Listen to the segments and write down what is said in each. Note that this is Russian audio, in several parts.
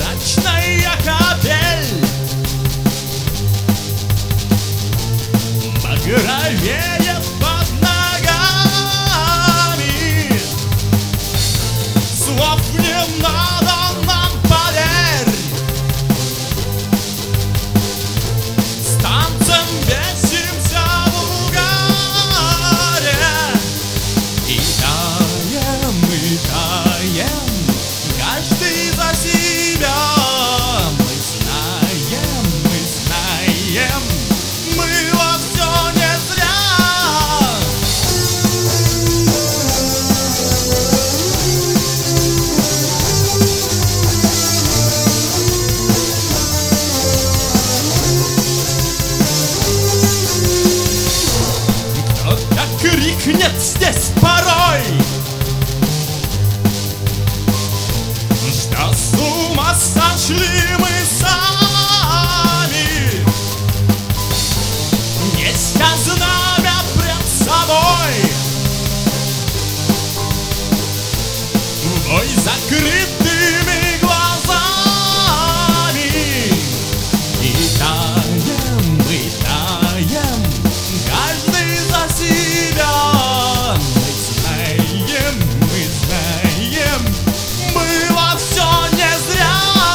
Ночная капель багровеет под ногами. Слов не надо нам, поверь. С танцем бесимся в угаре. И таем, каждый за себя. Мы знаем, мы во все не зря. Кто-то крикнет здесь порой, что с ума сошли мы сами, неся знамя пред собой. Бой закрытыми глазами. И мы таем, каждый за себя. Мы знаем, мы во все не зря.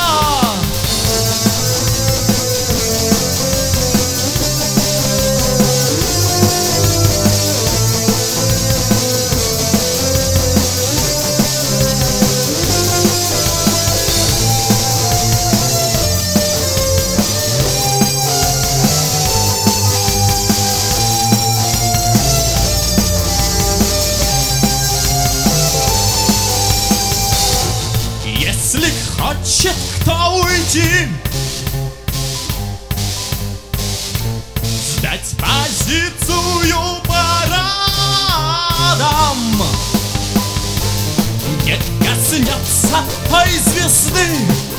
Если хочет кто уйти, сдать позицию парадом, не коснется той звезды,